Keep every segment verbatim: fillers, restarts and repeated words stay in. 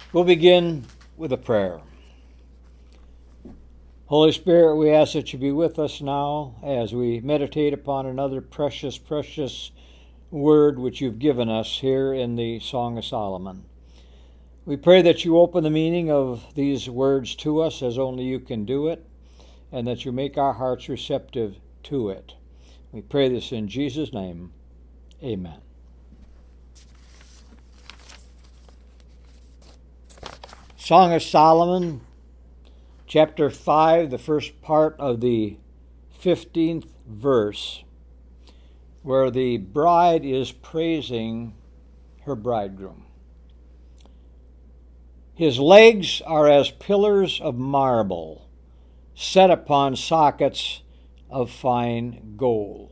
We'll begin with a prayer. Holy Spirit, we ask that you be with us now as we meditate upon another precious, precious word which you've given us here in the Song of Solomon. We pray that you open the meaning of these words to us as only you can do it, and that you make our hearts receptive to it. We pray this in Jesus' name. Amen. Song of Solomon, chapter five, the first part of the fifteenth verse, where the bride is praising her bridegroom. His legs are as pillars of marble, set upon sockets of fine gold.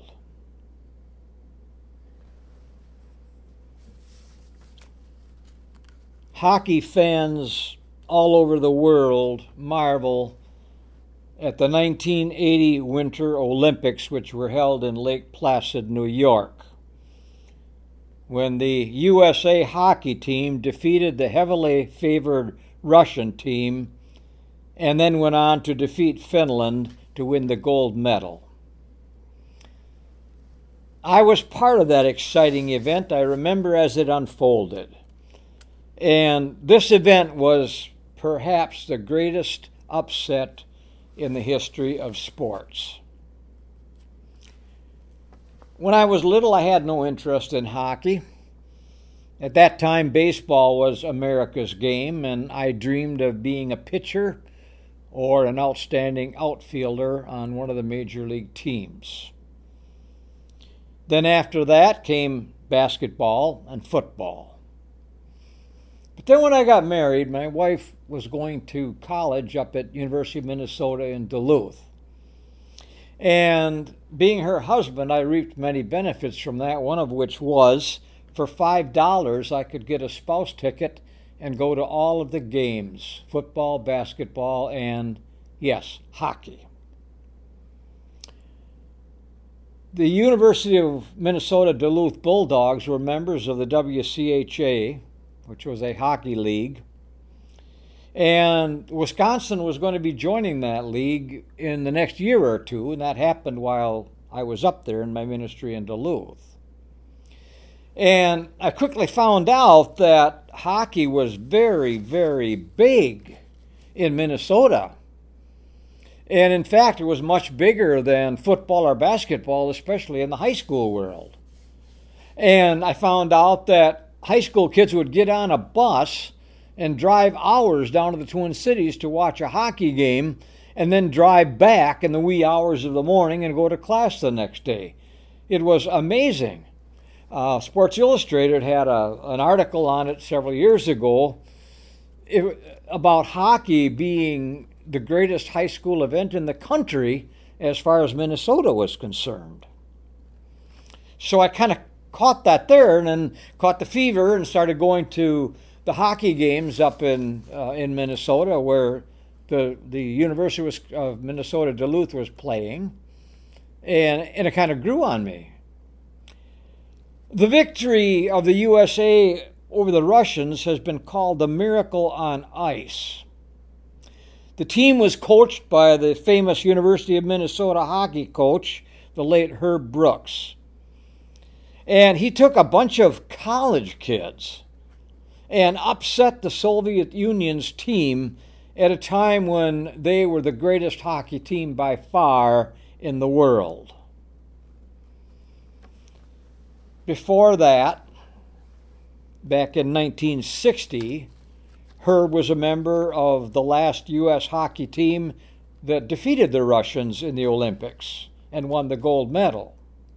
Hockey fans all over the world marvel at the nineteen eighty Winter Olympics, which were held in Lake Placid, New York, when the U S A hockey team defeated the heavily favored Russian team and then went on to defeat Finland to win the gold medal. I was part of that exciting event. I remember as it unfolded. And this event was perhaps the greatest upset in the history of sports. When I was little, I had no interest in hockey. At that time, baseball was America's game, and I dreamed of being a pitcher or an outstanding outfielder on one of the major league teams. Then after that came basketball and football. But then when I got married, my wife was going to college up at University of Minnesota in Duluth. And being her husband, I reaped many benefits from that, one of which was for five dollars I could get a spouse ticket and go to all of the games, football, basketball, and, yes, hockey. The University of Minnesota Duluth Bulldogs were members of the W C H A, which was a hockey league. And Wisconsin was going to be joining that league in the next year or two, and that happened while I was up there in my ministry in Duluth. And I quickly found out that hockey was very, very big in Minnesota. And in fact, it was much bigger than football or basketball, especially in the high school world. And I found out that high school kids would get on a bus and drive hours down to the Twin Cities to watch a hockey game and then drive back in the wee hours of the morning and go to class the next day. It was amazing. Uh, Sports Illustrated had a, an article on it several years ago it, about hockey being the greatest high school event in the country as far as Minnesota was concerned. So I kind of caught that there and then caught the fever and started going to the hockey games up in uh, in Minnesota where the the University of Minnesota Duluth was playing, and, and it kind of grew on me. The victory of the U S A over the Russians has been called the Miracle on Ice. The team was coached by the famous University of Minnesota hockey coach, the late Herb Brooks. And he took a bunch of college kids and upset the Soviet Union's team at a time when they were the greatest hockey team by far in the world. Before that, back in nineteen sixty, Herb was a member of the last U S hockey team that defeated the Russians in the Olympics and won the gold medal.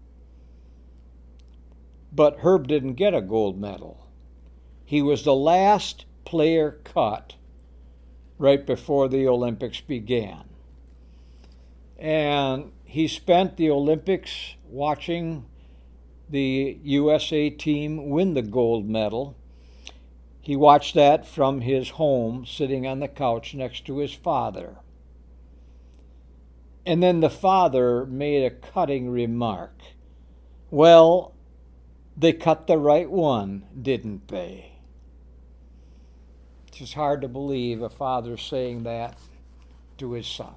But Herb didn't get a gold medal. He was the last player cut right before the Olympics began. And he spent the Olympics watching the U S A team win the gold medal. He watched that from his home, sitting on the couch next to his father. And then the father made a cutting remark. Well, they cut the right one, didn't they? It's just hard to believe a father saying that to his son.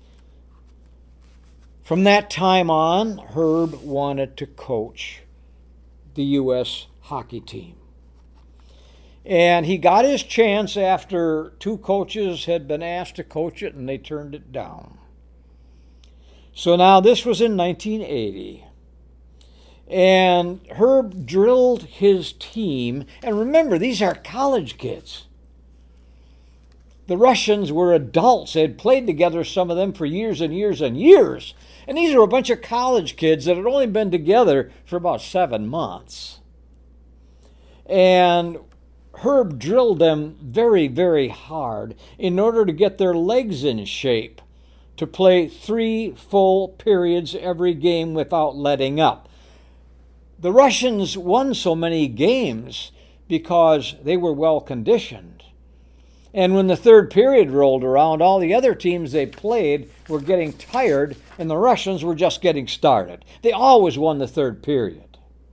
From that time on, Herb wanted to coach the U S hockey team. And he got his chance after two coaches had been asked to coach it and they turned it down. So now this was in nineteen eighty. And Herb drilled his team. And remember, these are college kids. The Russians were adults. They had played together, some of them, for years and years and years. And these are a bunch of college kids that had only been together for about seven months. And Herb drilled them very, very hard in order to get their legs in shape to play three full periods every game without letting up. The Russians won so many games because they were well conditioned. And when the third period rolled around, all the other teams they played were getting tired, and the Russians were just getting started. They always won the third period.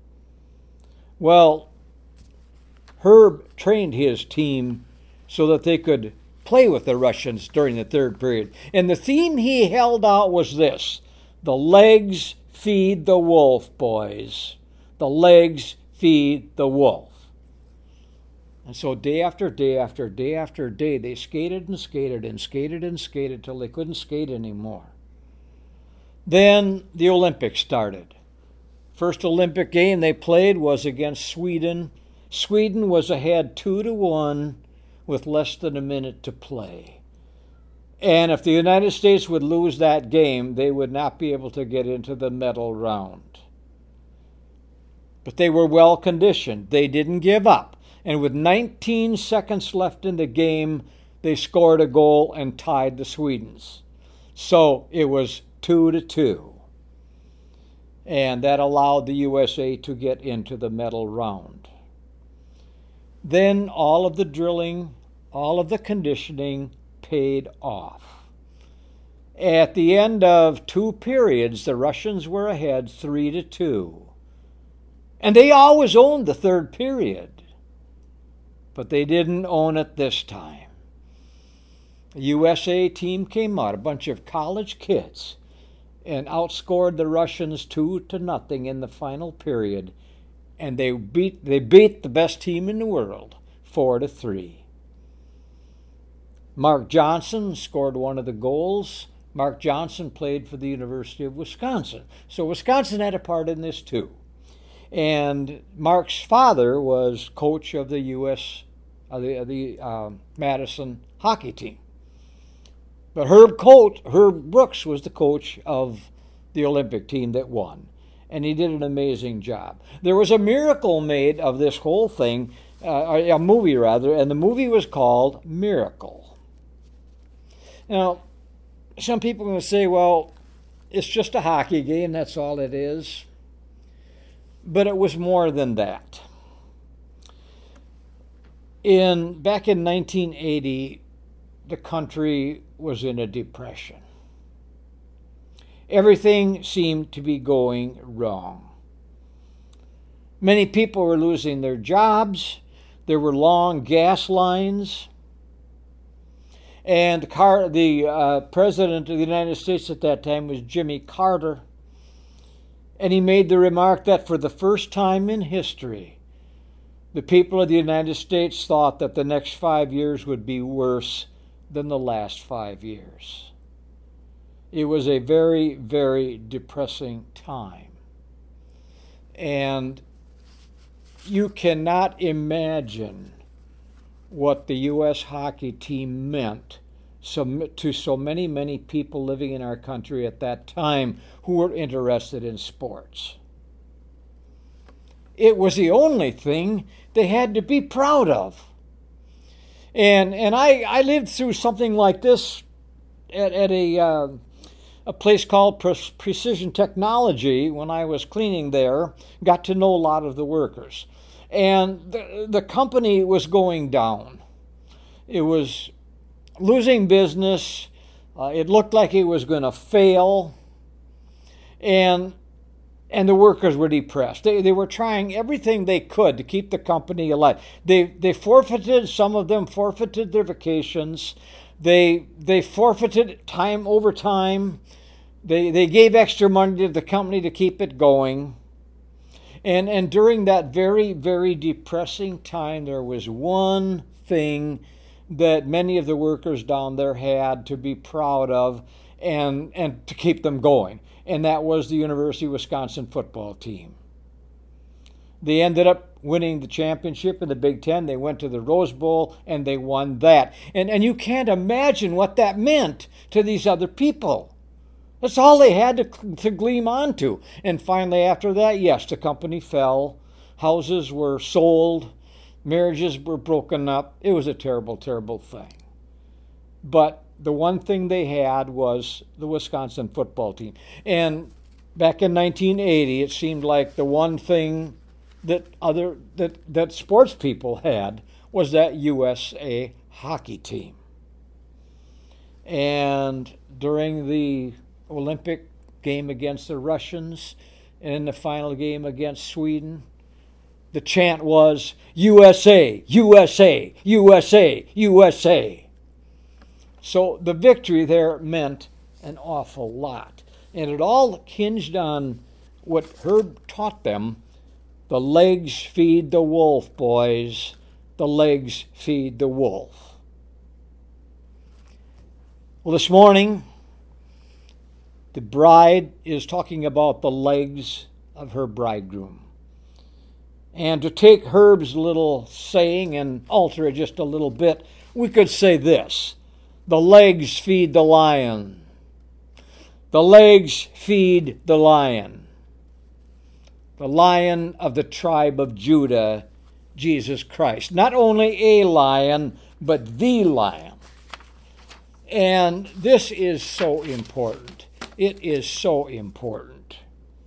Well, Herb trained his team so that they could play with the Russians during the third period. And the theme he held out was this: the legs feed the wolf, boys. The legs feed the wolf. And so day after day after day after day, they skated and skated and skated and skated till they couldn't skate anymore. Then the Olympics started. First Olympic game they played was against Sweden. Sweden was ahead two to one with less than a minute to play. And if the United States would lose that game, they would not be able to get into the medal round. But they were well conditioned. They didn't give up. And with nineteen seconds left in the game, they scored a goal and tied the Swedes. So it was two to two. And that allowed the U S A to get into the medal round. Then all of the drilling, all of the conditioning paid off. At the end of two periods, the Russians were ahead three to two. And they always owned the third period. But they didn't own it this time. The U S A team came out, a bunch of college kids, and outscored the Russians two to nothing in the final period. And they beat they beat the best team in the world, four to three. Mark Johnson scored one of the goals. Mark Johnson played for the University of Wisconsin. So Wisconsin had a part in this too. And Mark's father was coach of the U S of the, of the um, Madison hockey team. But Herb Coat, Herb Brooks was the coach of the Olympic team that won. And he did an amazing job. There was a miracle made of this whole thing, uh, a movie rather, and the movie was called Miracle. Now, some people are going to say, well, it's just a hockey game, that's all it is. But it was more than that. In back in nineteen eighty, the country was in a depression. Everything seemed to be going wrong. Many people were losing their jobs. There were long gas lines. And Car- the uh, president of the United States at that time was Jimmy Carter. And he made the remark that for the first time in history, the people of the United States thought that the next five years would be worse than the last five years. It was a very, very depressing time. And you cannot imagine what the U S hockey team meant to so many, many people living in our country at that time who were interested in sports. It was the only thing they had to be proud of. And and I, I lived through something like this at, at a, uh, a place called Pre- Precision Technology when I was cleaning there, got to know a lot of the workers. And the, the company was going down. It was losing business. Uh, it looked like it was going to fail. And and the workers were depressed. They, they were trying everything they could to keep the company alive. They, they forfeited, some of them forfeited their vacations. They, they forfeited time over time. They, they gave extra money to the company to keep it going. And, and during that very, very depressing time, there was one thing that many of the workers down there had to be proud of and, and to keep them going. And that was the University of Wisconsin football team. They ended up winning the championship in the Big Ten. They went to the Rose Bowl, and they won that. And, and you can't imagine what that meant to these other people. That's all they had to, to gleam onto. And finally, after that, yes, the company fell. Houses were sold. Marriages were broken up. It was a terrible, terrible thing. But the one thing they had was the Wisconsin football team. And back in nineteen eighty, it seemed like the one thing that other that, that sports people had was that U S A hockey team. And during the Olympic game against the Russians and in the final game against Sweden, the chant was U S A, U S A, U S A, U S A. So the victory there meant an awful lot. And it all hinged on what Herb taught them. The legs feed the wolf, boys. The legs feed the wolf. Well, this morning, the bride is talking about the legs of her bridegroom. And to take Herb's little saying and alter it just a little bit, we could say this: the legs feed the lion. The legs feed the lion. The Lion of the tribe of Judah, Jesus Christ. Not only a lion, but the Lion. And this is so important. It is so important.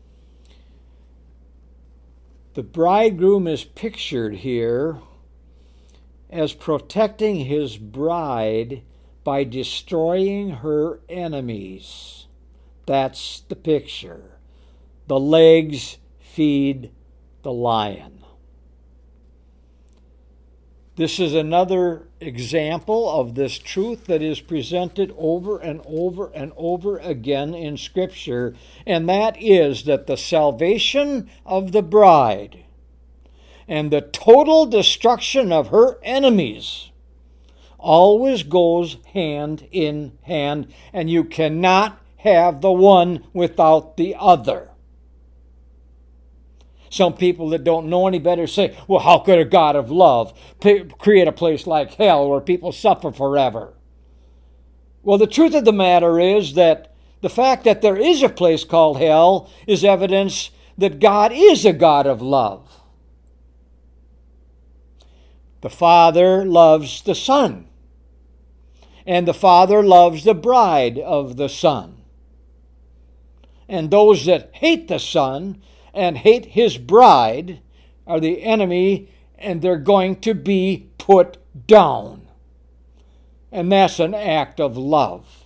The bridegroom is pictured here as protecting his bride by destroying her enemies. That's the picture. The legs feed the lion. This is another example of this truth that is presented over and over and over again in Scripture, and that is that the salvation of the bride and the total destruction of her enemies always goes hand in hand, and you cannot have the one without the other. Some people that don't know any better say, well, how could a God of love create a place like hell where people suffer forever? Well, the truth of the matter is that the fact that there is a place called hell is evidence that God is a God of love. The Father loves the Son, and the Father loves the bride of the Son. And those that hate the Son and hate his bride are the enemy, and they're going to be put down. And that's an act of love.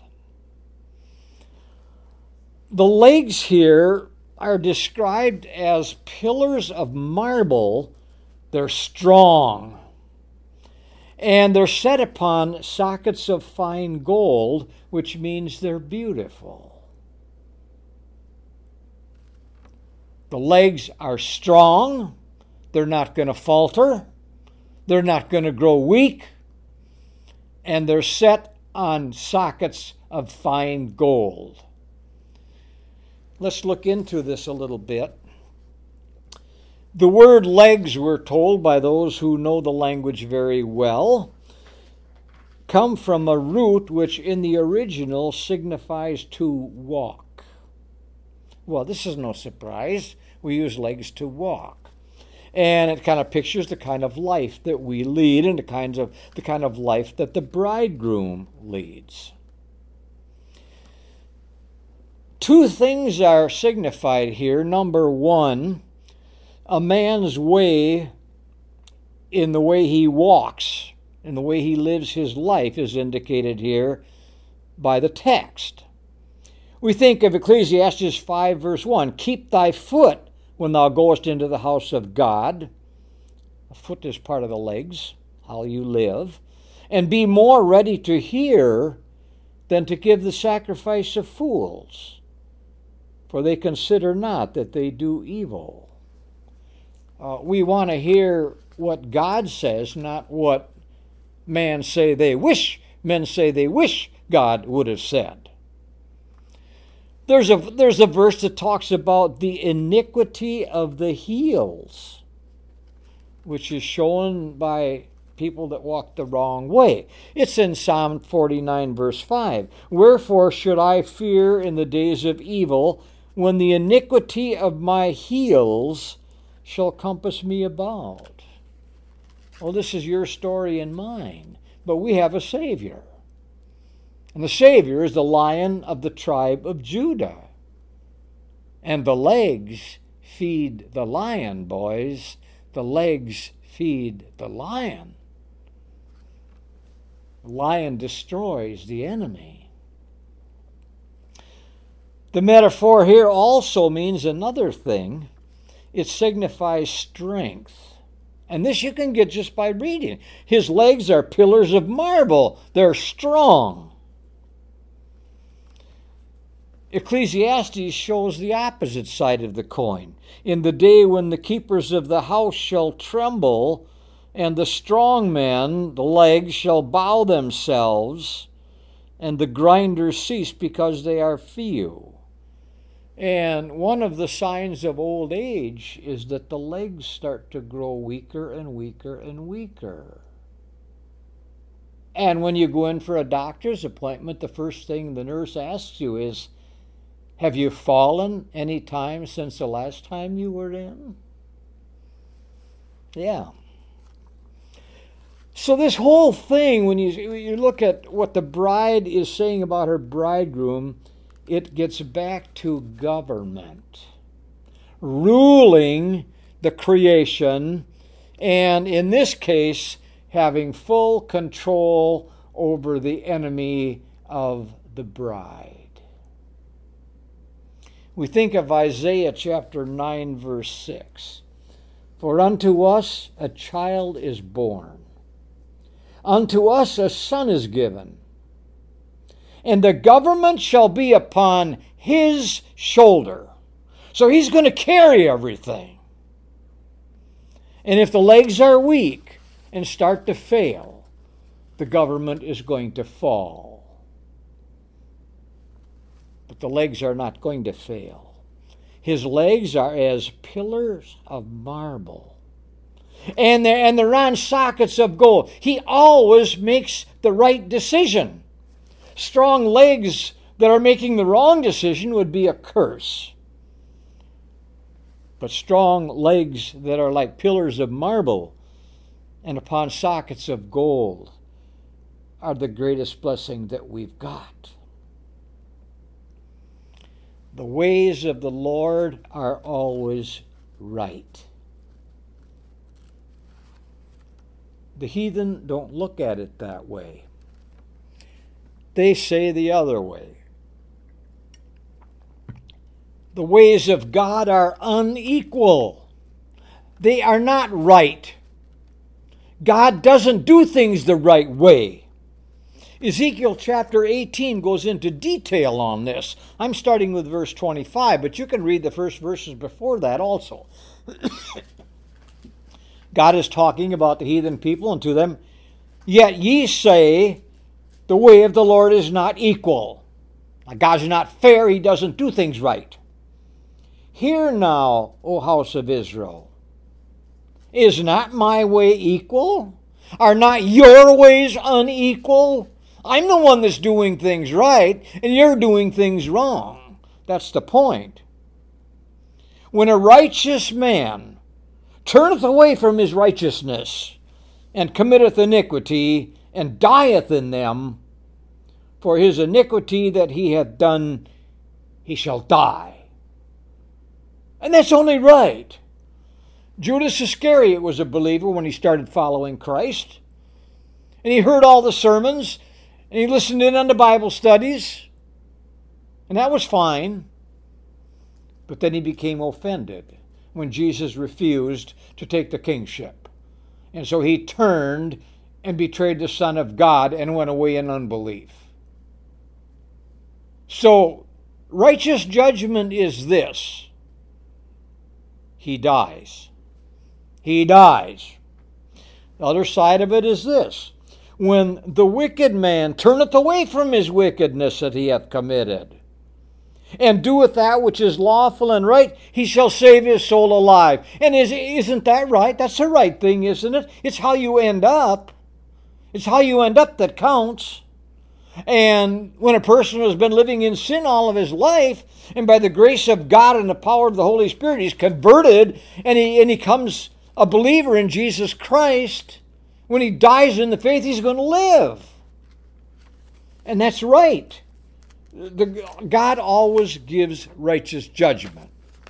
The legs here are described as pillars of marble. They're strong. And they're set upon sockets of fine gold, which means they're beautiful. The legs are strong. They're not going to falter. They're not going to grow weak. And they're set on sockets of fine gold. Let's look into this a little bit. The word legs, we're told by those who know the language very well, come from a root which in the original signifies to walk. Well, this is no surprise. We use legs to walk. And it kind of pictures the kind of life that we lead and the kinds of the kind of life that the bridegroom leads. Two things are signified here. Number one, a man's way in the way he walks, in the way he lives his life, is indicated here by the text. We think of Ecclesiastes five, verse one. Keep thy foot when thou goest into the house of God. A foot is part of the legs, how you live. And be more ready to hear than to give the sacrifice of fools, for they consider not that they do evil. Uh, we want to hear what God says, not what man say they wish, men say they wish God would have said. There's a, there's a verse that talks about the iniquity of the heels, which is shown by people that walk the wrong way. It's in Psalm forty-nine, verse five. Wherefore should I fear in the days of evil, when the iniquity of my heels shall compass me about? Well, this is your story and mine, but we have a Savior. And the Savior is the Lion of the tribe of Judah. And the legs feed the lion, boys. The legs feed the lion. The lion destroys the enemy. The metaphor here also means another thing. It signifies strength. And this you can get just by reading. His legs are pillars of marble. They're strong. Ecclesiastes shows the opposite side of the coin. In the day when the keepers of the house shall tremble, and the strong men, the legs, shall bow themselves, and the grinders cease because they are few. And one of the signs of old age is that the legs start to grow weaker and weaker and weaker. And when you go in for a doctor's appointment, the first thing the nurse asks you is, have you fallen any time since the last time you were in? Yeah. So this whole thing, when you, when you look at what the bride is saying about her bridegroom, it gets back to government, ruling the creation, and in this case, having full control over the enemy of the bride. We think of Isaiah chapter nine, verse six. For unto us a child is born, unto us a son is given, and the government shall be upon his shoulder. So he's going to carry everything. And if the legs are weak and start to fail, the government is going to fall. But the legs are not going to fail. His legs are as pillars of marble. And they're, and they're on sockets of gold. He always makes the right decision. Strong legs that are making the wrong decision would be a curse. But strong legs that are like pillars of marble and upon sockets of gold are the greatest blessing that we've got. The ways of the Lord are always right. The heathen don't look at it that way. They say the other way. The ways of God are unequal. They are not right. God doesn't do things the right way. Ezekiel chapter eighteen goes into detail on this. I'm starting with verse twenty-five, but you can read the first verses before that also. God is talking about the heathen people and to them, yet ye say, the way of the Lord is not equal. Now, God's not fair. He doesn't do things right. Hear now, O house of Israel. Is not my way equal? Are not your ways unequal? I'm the one that's doing things right, and you're doing things wrong. That's the point. When a righteous man turneth away from his righteousness, and committeth iniquity, and dieth in them, for his iniquity that he hath done, he shall die. And that's only right. Judas Iscariot was a believer when he started following Christ. And he heard all the sermons, and he listened in on the Bible studies. And that was fine. But then he became offended when Jesus refused to take the kingship. And so he turned and betrayed the Son of God and went away in unbelief. So, righteous judgment is this. He dies. He dies. The other side of it is this. When the wicked man turneth away from his wickedness that he hath committed, and doeth that which is lawful and right, he shall save his soul alive. And is, isn't that right? That's the right thing, isn't it? It's how you end up. It's how you end up that counts. And when a person has been living in sin all of his life, and by the grace of God and the power of the Holy Spirit, he's converted, and he, and he becomes a believer in Jesus Christ, when he dies in the faith, he's going to live. And that's right. The, God always gives righteous judgment.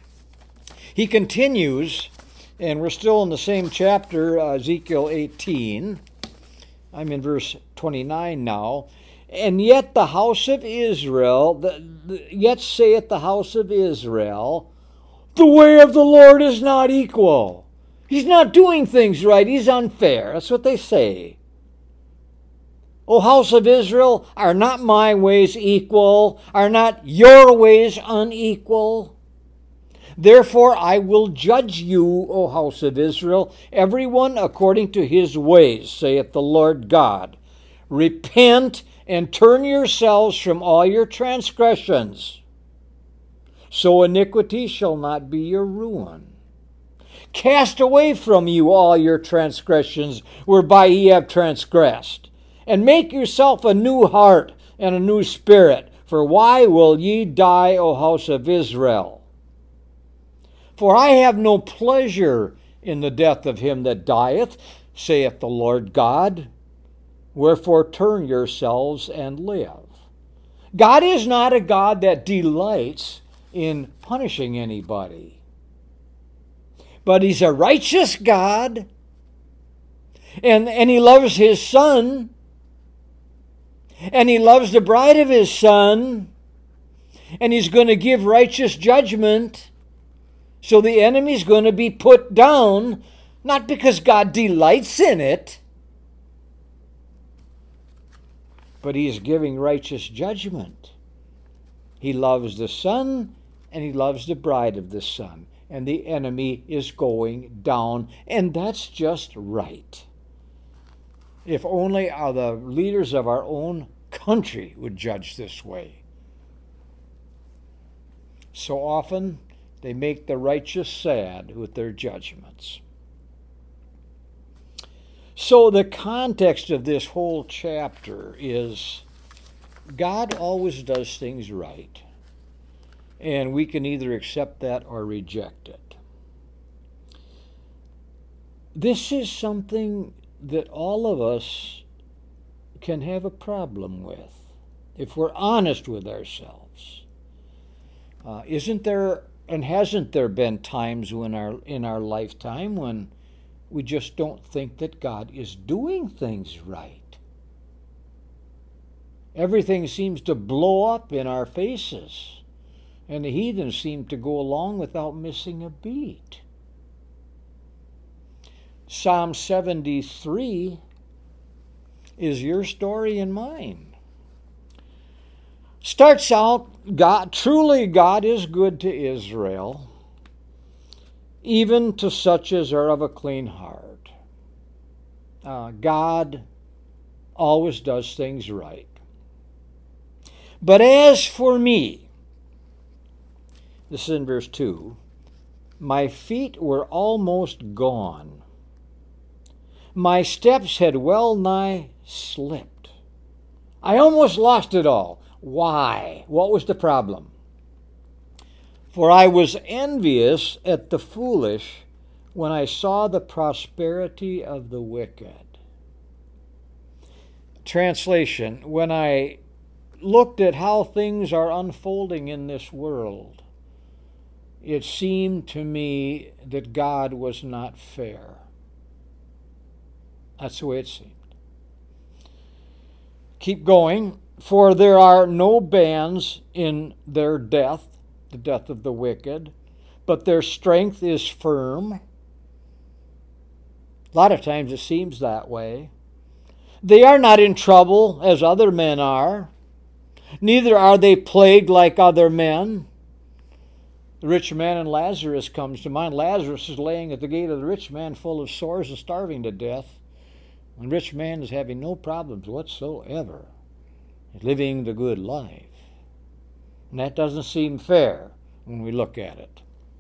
He continues, and we're still in the same chapter, uh, Ezekiel eighteen. I'm in verse twenty-nine now. And yet the house of Israel, the, the, yet saith the house of Israel, the way of the Lord is not equal. He's not doing things right. He's unfair. That's what they say. O house of Israel, are not my ways equal? Are not your ways unequal? Therefore I will judge you, O house of Israel, every one according to his ways, saith the Lord God. Repent and turn yourselves from all your transgressions, so iniquity shall not be your ruin. Cast away from you all your transgressions, whereby ye have transgressed. And make yourself a new heart and a new spirit. For why will ye die, O house of Israel? For I have no pleasure in the death of him that dieth, saith the Lord God. Wherefore turn yourselves and live. God is not a God that delights in punishing anybody. But he's a righteous God. And, and he loves his Son. And he loves the bride of his Son. And he's going to give righteous judgment. So the enemy's going to be put down, not because God delights in it, but he is giving righteous judgment. He loves the Son, and he loves the bride of the Son. And the enemy is going down, and that's just right. If only the leaders of our own country would judge this way. So often they make the righteous sad with their judgments. So the context of this whole chapter is God always does things right, and we can either accept that or reject it. This is something that all of us can have a problem with, if we're honest with ourselves. Uh, isn't there, and hasn't there been times when our in our lifetime when we just don't think that God is doing things right? Everything seems to blow up in our faces, and the heathens seem to go along without missing a beat. Psalm seventy-three is your story and mine. Starts out, God, truly God is good to Israel, even to such as are of a clean heart. Uh, God always does things right. But as for me, this is in verse two, my feet were almost gone. My steps had well nigh slipped. I almost lost it all. Why? What was the problem? For I was envious at the foolish when I saw the prosperity of the wicked. Translation, when I looked at how things are unfolding in this world, it seemed to me that God was not fair. That's the way it seemed. Keep going. For there are no bands in their death, the death of the wicked, but their strength is firm. A lot of times it seems that way. They are not in trouble as other men are, neither are they plagued like other men. The rich man and Lazarus comes to mind. Lazarus is laying at the gate of the rich man full of sores and starving to death. The rich man is having no problems whatsoever, living the good life. And that doesn't seem fair when we look at it.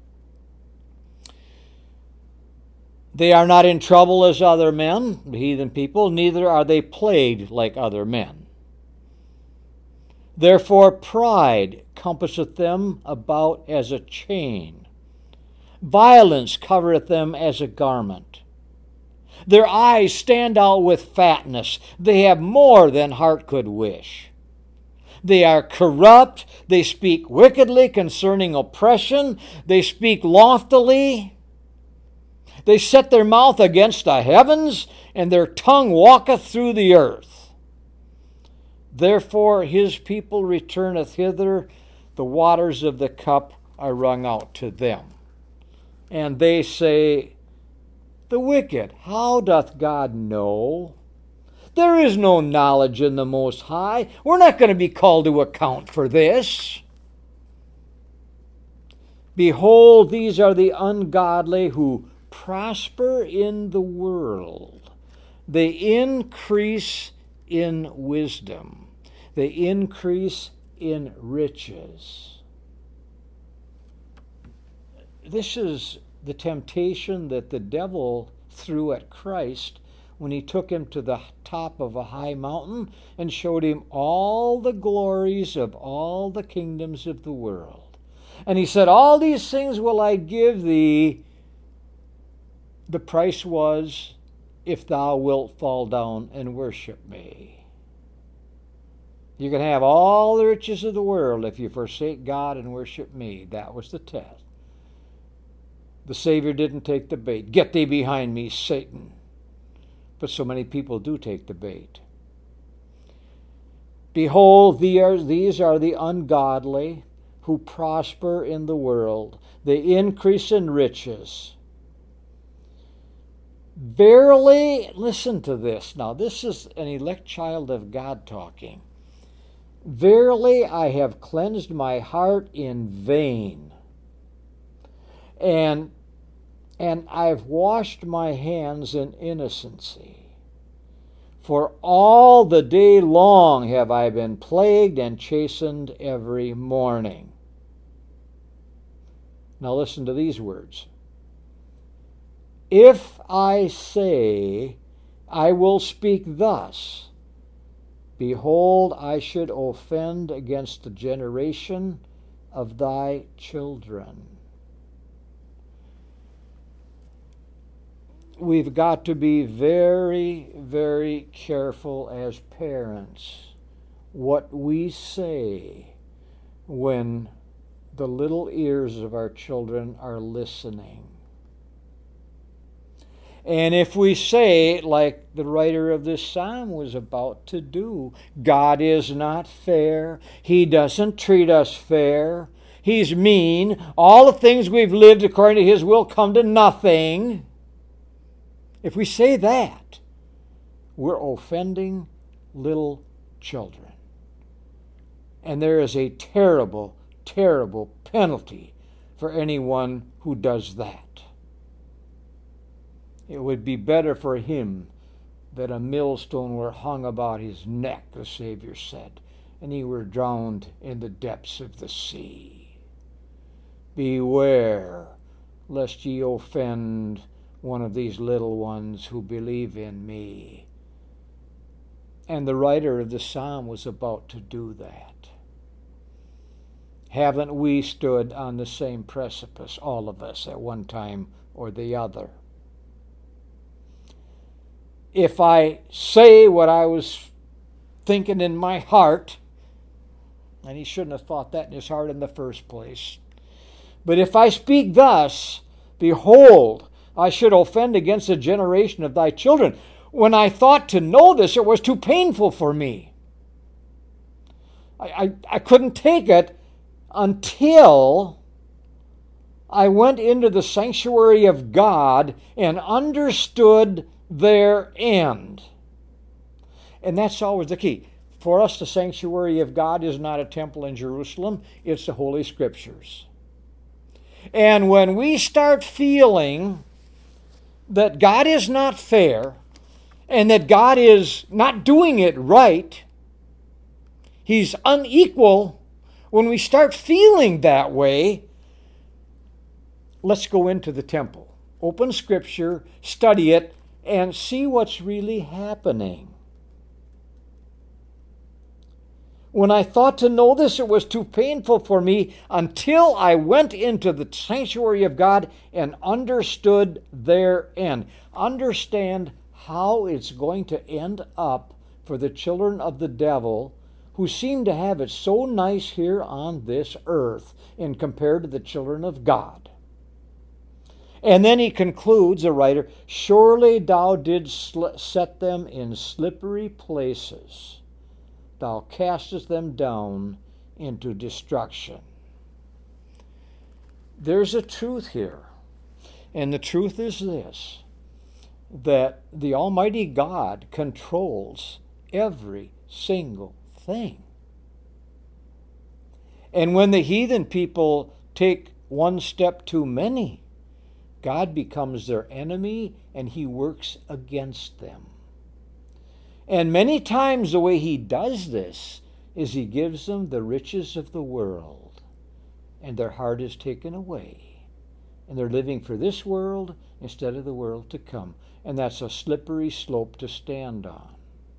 They are not in trouble as other men, the heathen people, neither are they plagued like other men. Therefore pride compasseth them about as a chain. Violence covereth them as a garment. Their eyes stand out with fatness. They have more than heart could wish. They are corrupt. They speak wickedly concerning oppression. They speak loftily. They set their mouth against the heavens, and their tongue walketh through the earth. Therefore his people returneth hither, the waters of the cup are wrung out to them. And they say, the wicked, how doth God know? There is no knowledge in the Most High. We're not going to be called to account for this. Behold, these are the ungodly who prosper in the world. They increase in wisdom. They increase in riches. This is the temptation that the devil threw at Christ when he took him to the top of a high mountain and showed him all the glories of all the kingdoms of the world. And he said, all these things will I give thee. The price was, if thou wilt fall down and worship me. You can have all the riches of the world if you forsake God and worship me. That was the test. The Savior didn't take the bait. Get thee behind me, Satan. But so many people do take the bait. Behold, these are the ungodly who prosper in the world. They increase in riches. Verily, listen to this. Now, this is an elect child of God talking. Verily, I have cleansed my heart in vain, and, and I've washed my hands in innocency. For all the day long have I been plagued and chastened every morning. Now listen to these words. If I say, I will speak thus, behold, I should offend against the generation of thy children. We've got to be very, very careful as parents what we say when the little ears of our children are listening. And if we say, like the writer of this psalm was about to do, God is not fair, He doesn't treat us fair, He's mean, all the things we've lived according to His will come to nothing. If we say that, we're offending little children. And there is a terrible, terrible penalty for anyone who does that. It would be better for him that a millstone were hung about his neck, the Savior said, and he were drowned in the depths of the sea. Beware, lest ye offend one of these little ones who believe in me. And the writer of the psalm was about to do that. Haven't we stood on the same precipice, all of us, at one time or the other? If I say what I was thinking in my heart, and he shouldn't have thought that in his heart in the first place, but if I speak thus, behold, I should offend against the generation of thy children. When I thought to know this, it was too painful for me. I, I, I couldn't take it until I went into the sanctuary of God and understood their end. And that's always the key. For us, the sanctuary of God is not a temple in Jerusalem, it's the Holy Scriptures. And when we start feeling that God is not fair and that God is not doing it right, He's unequal, when we start feeling that way, let's go into the temple. Open Scripture, study it, and see what's really happening. When I thought to know this, it was too painful for me until I went into the sanctuary of God and understood their end. Understand how it's going to end up for the children of the devil, who seem to have it so nice here on this earth in compared to the children of God. And then he concludes, the writer, surely thou didst set them in slippery places. Thou castest them down into destruction. There's a truth here. And the truth is this, that the Almighty God controls every single thing. And when the heathen people take one step too many, God becomes their enemy and He works against them. And many times the way He does this is He gives them the riches of the world, and their heart is taken away. And they're living for this world instead of the world to come. And that's a slippery slope to stand on.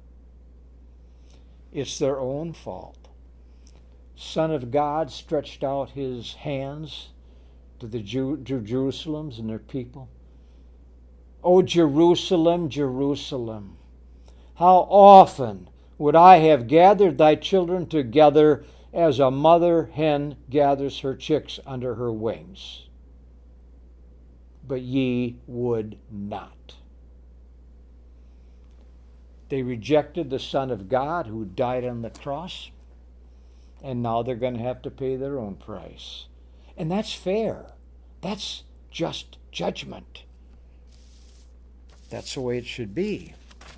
It's their own fault. Son of God stretched out His hands to the Jew, to Jerusalems and their people. Oh, Jerusalem, Jerusalem, how often would I have gathered thy children together as a mother hen gathers her chicks under her wings. But ye would not. They rejected the Son of God who died on the cross, and now they're going to have to pay their own price. And that's fair. That's just judgment. That's the way it should be.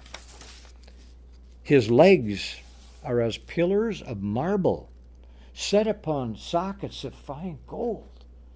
His legs are as pillars of marble, set upon sockets of fine gold.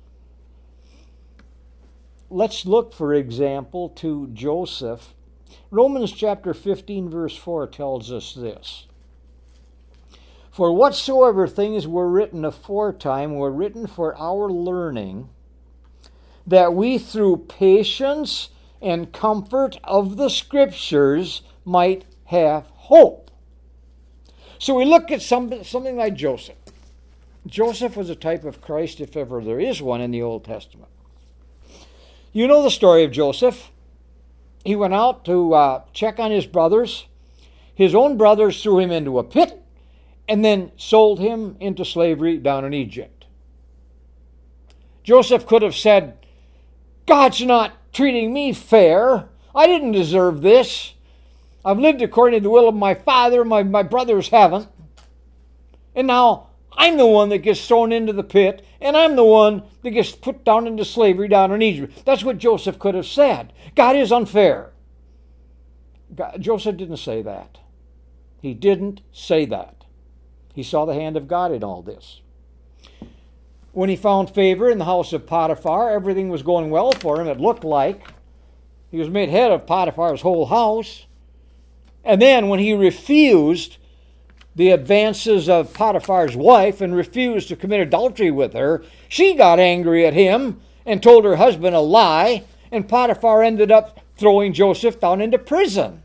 Let's look, for example, to Joseph. Romans chapter fifteen, verse four tells us this. For whatsoever things were written aforetime were written for our learning, that we through patience and comfort of the Scriptures might have hope. So we look at some, something like Joseph. Joseph was a type of Christ, if ever there is one in the Old Testament. You know the story of Joseph. He went out to uh, check on his brothers. His own brothers threw him into a pit and then sold him into slavery down in Egypt. Joseph could have said, God's not treating me fair. I didn't deserve this. I've lived according to the will of my father. My, my brothers haven't. And now I'm the one that gets thrown into the pit, and I'm the one that gets put down into slavery down in Egypt. That's what Joseph could have said. God is unfair. God, Joseph didn't say that. He didn't say that. He saw the hand of God in all this. When he found favor in the house of Potiphar, everything was going well for him, it looked like. He was made head of Potiphar's whole house. And then when he refused the advances of Potiphar's wife and refused to commit adultery with her, she got angry at him and told her husband a lie, and Potiphar ended up throwing Joseph down into prison.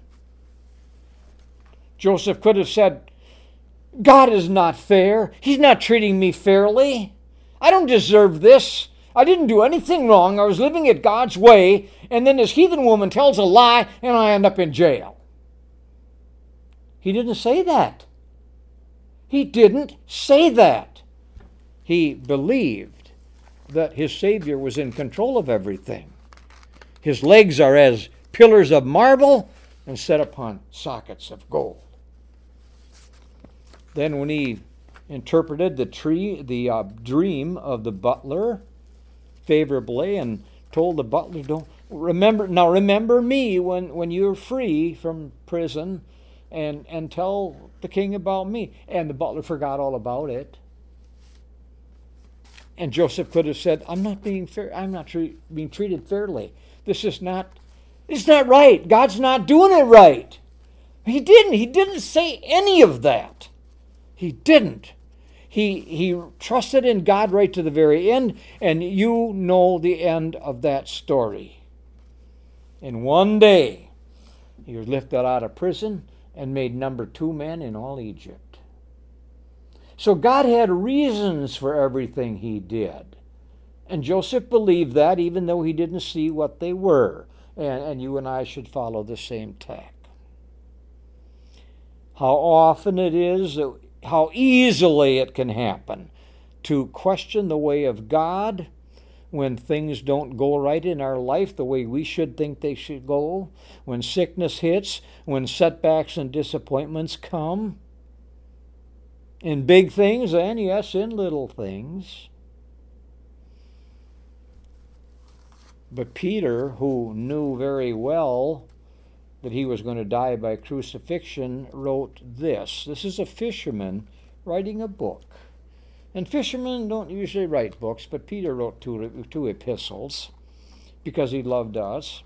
Joseph could have said, God is not fair. He's not treating me fairly. I don't deserve this. I didn't do anything wrong. I was living it God's way, and then this heathen woman tells a lie, and I end up in jail. He didn't say that. He didn't say that. He believed that his Savior was in control of everything. His legs are as pillars of marble and set upon sockets of gold. Then when he interpreted the tree, the uh, dream of the butler favorably and told the butler, "Don't remember now. Remember me when when you're free from prison, and and tell the king about me." And the butler forgot all about it. And Joseph could have said, "I'm not being fair. I'm not tre- being treated fairly. This is not. It's not right. God's not doing it right." He didn't. He didn't say any of that. He didn't. He he trusted in God right to the very end, and you know the end of that story. And one day, he was lifted out of prison and made number two man in all Egypt. So God had reasons for everything he did. And Joseph believed that, even though he didn't see what they were. And, and you and I should follow the same tack. How often it is, how easily it can happen to question the way of God when things don't go right in our life the way we should think they should go, when sickness hits, when setbacks and disappointments come, in big things and, yes, in little things. But Peter, who knew very well that he was going to die by crucifixion, wrote this. This is a fisherman writing a book. And fishermen don't usually write books, but Peter wrote two, two epistles because he loved us.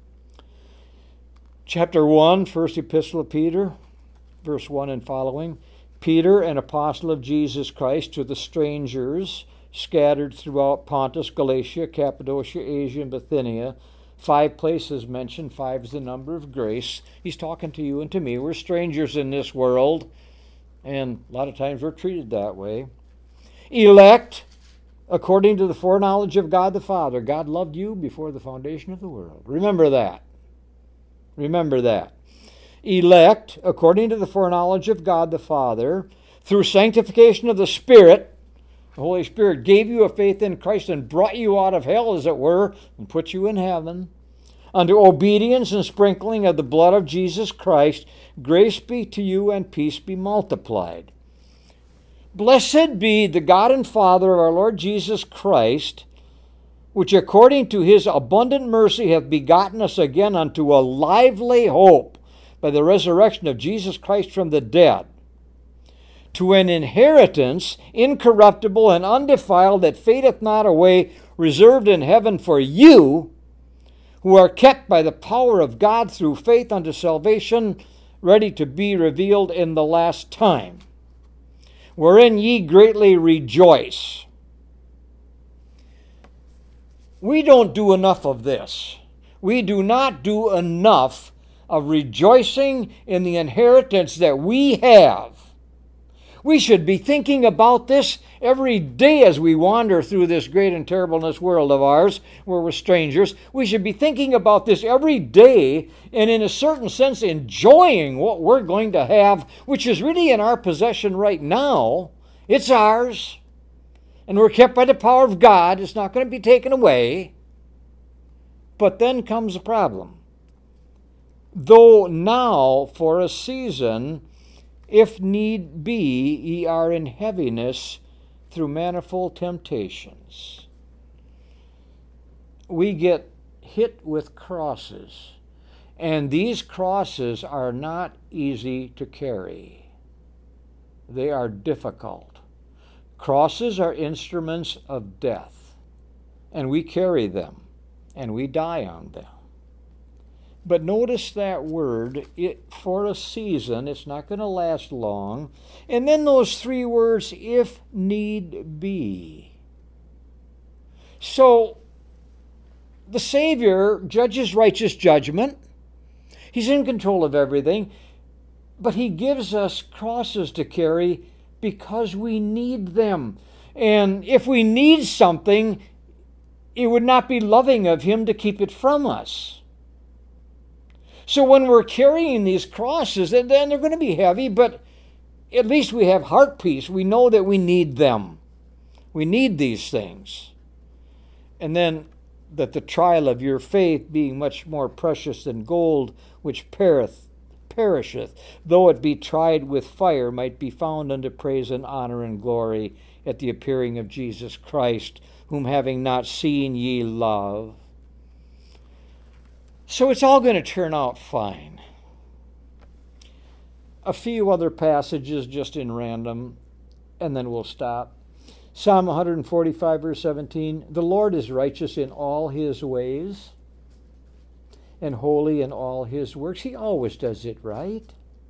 Chapter one, first epistle of Peter, verse one and following. Peter, an apostle of Jesus Christ, to the strangers scattered throughout Pontus, Galatia, Cappadocia, Asia, and Bithynia. Five places mentioned. Five is the number of grace. He's talking to you and to me. We're strangers in this world, and a lot of times we're treated that way. Elect, according to the foreknowledge of God the Father. God loved you before the foundation of the world. Remember that. Remember that. Elect, according to the foreknowledge of God the Father, through sanctification of the Spirit. The Holy Spirit gave you a faith in Christ and brought you out of hell, as it were, and put you in heaven. Unto obedience and sprinkling of the blood of Jesus Christ, grace be to you and peace be multiplied. Blessed be the God and Father of our Lord Jesus Christ, which according to his abundant mercy hath begotten us again unto a lively hope by the resurrection of Jesus Christ from the dead, to an inheritance incorruptible and undefiled that fadeth not away, reserved in heaven for you, who are kept by the power of God through faith unto salvation, ready to be revealed in the last time, wherein ye greatly rejoice. We don't do enough of this. We do not do enough of rejoicing in the inheritance that we have. We should be thinking about this every day as we wander through this great and terribleness world of ours, where we're strangers. We should be thinking about this every day and, in a certain sense, enjoying what we're going to have, which is really in our possession right now. It's ours, and we're kept by the power of God. It's not going to be taken away. But then comes a problem. Though now, for a season, if need be, ye are in heaviness through manifold temptations. We get hit with crosses, and these crosses are not easy to carry. They are difficult. Crosses are instruments of death, and we carry them, and we die on them. But notice that word, it, for a season, it's not going to last long. And then those three words, if need be. So, the Savior judges righteous judgment. He's in control of everything. But he gives us crosses to carry because we need them. And if we need something, it would not be loving of him to keep it from us. So when we're carrying these crosses, then they're going to be heavy, but at least we have heart peace. We know that we need them. We need these things. And then that the trial of your faith, being much more precious than gold, which perisheth, perisheth, though it be tried with fire, might be found unto praise and honor and glory at the appearing of Jesus Christ, whom having not seen ye love. So it's all going to turn out fine. A few other passages just in random, and then we'll stop. Psalm one forty-five, verse seventeen, the Lord is righteous in all his ways and holy in all his works. He always does it right.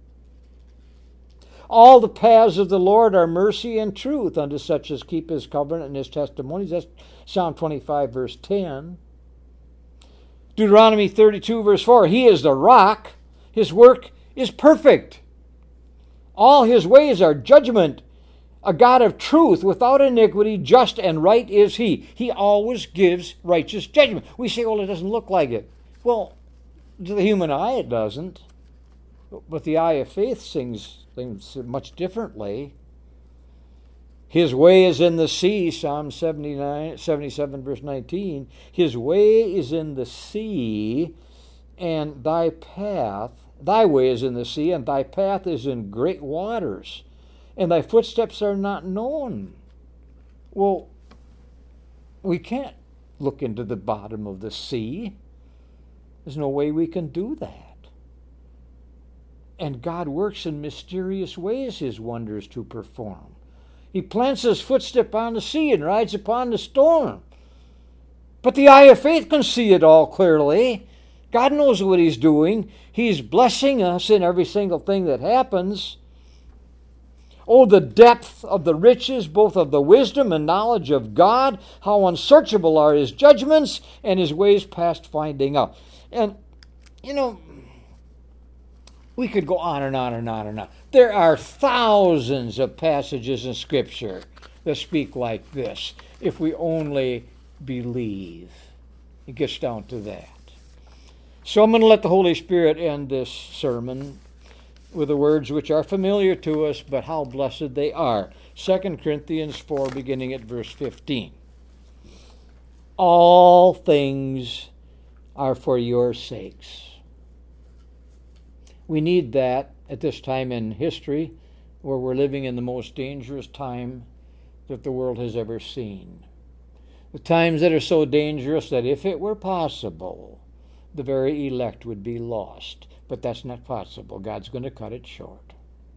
All the paths of the Lord are mercy and truth unto such as keep his covenant and his testimonies. That's Psalm twenty-five, verse ten. Deuteronomy thirty-two, verse four, he is the rock. His work is perfect. All his ways are judgment. A God of truth, without iniquity, just and right is he. He always gives righteous judgment. We say, well, it doesn't look like it. Well, to the human eye it doesn't. But the eye of faith sings things much differently. His way is in the sea, Psalm seventy-nine, seventy-seven, verse nineteen. His way is in the sea, and thy path, thy way is in the sea, and thy path is in great waters, and thy footsteps are not known. Well, we can't look into the bottom of the sea. There's no way we can do that. And God works in mysterious ways his wonders to perform. He plants his footstep on the sea and rides upon the storm. But the eye of faith can see it all clearly. God knows what he's doing. He's blessing us in every single thing that happens. Oh, the depth of the riches, both of the wisdom and knowledge of God. How unsearchable are his judgments and his ways past finding out. And, you know, we could go on and on and on and on. There are thousands of passages in Scripture that speak like this, if we only believe. It gets down to that. So I'm going to let the Holy Spirit end this sermon with the words which are familiar to us, but how blessed they are. Second Corinthians four, beginning at verse fifteen. All things are for your sakes. We need that at this time in history, where we're living in the most dangerous time that the world has ever seen. The times that are so dangerous that if it were possible, the very elect would be lost. But that's not possible. God's going to cut it short.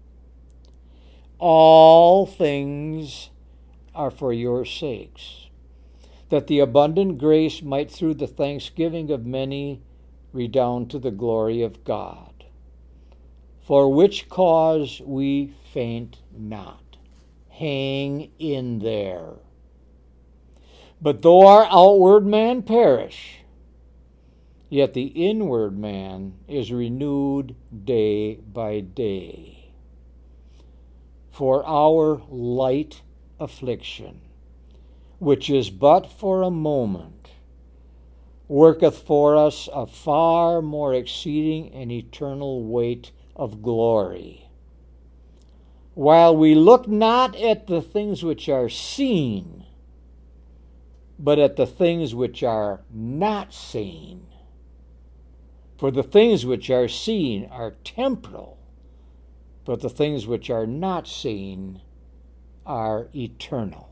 All things are for your sakes, that the abundant grace might through the thanksgiving of many redound to the glory of God. For which cause we faint not. Hang in there. But though our outward man perish, yet the inward man is renewed day by day. For our light affliction, which is but for a moment, worketh for us a far more exceeding and eternal weight of glory. While we look not at the things which are seen, but at the things which are not seen. For the things which are seen are temporal, but the things which are not seen are eternal.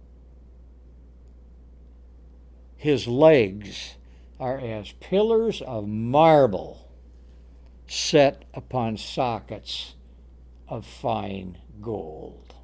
His legs are as pillars of marble set upon sockets of fine gold.